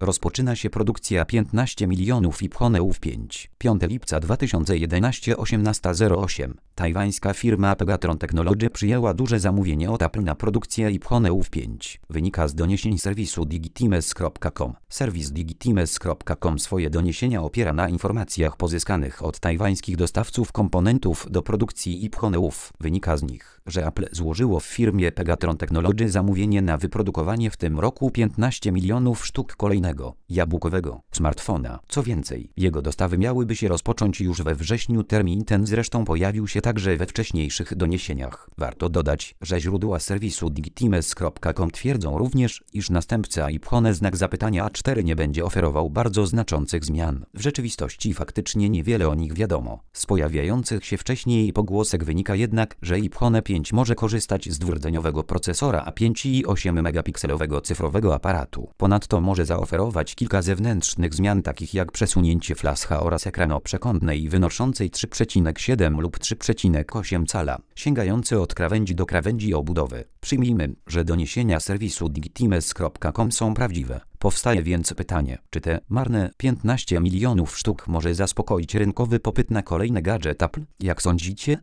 Rozpoczyna się produkcja 15 milionów iPhone'ów 5. 5 lipca 2011 18:08. Tajwańska firma Pegatron Technology przyjęła duże zamówienie od Apple na produkcję iPhone'ów 5. Wynika z doniesień serwisu digitimes.com. Serwis digitimes.com swoje doniesienia opiera na informacjach pozyskanych od tajwańskich dostawców komponentów do produkcji iPhone'ów. Wynika z nich, że Apple złożyło w firmie Pegatron Technology zamówienie na wyprodukowanie w tym roku 15 milionów sztuk kolejnego, jabłkowego smartfona. Co więcej, jego dostawy miałyby się rozpocząć już we wrześniu. Termin ten zresztą pojawił się także we wcześniejszych doniesieniach. Warto dodać, że źródła serwisu digitimes.com twierdzą również, iż następca iPhone znak zapytania A4 nie będzie oferował bardzo znaczących zmian. W rzeczywistości faktycznie niewiele o nich wiadomo. Z pojawiających się wcześniej pogłosek wynika jednak, że iPhone 5 może korzystać z dwurdzeniowego procesora A5 i 8-megapikselowego cyfrowego aparatu. Ponadto może zaoferować kilka zewnętrznych zmian, takich jak przesunięcie flasha oraz ekranu przekątnej wynoszącej 3,7 lub 3,8 cala, sięgające od krawędzi do krawędzi obudowy. Przyjmijmy, że doniesienia serwisu digitimes.com są prawdziwe. Powstaje więc pytanie, czy te marne 15 milionów sztuk może zaspokoić rynkowy popyt na kolejny gadżet Apple? Jak sądzicie?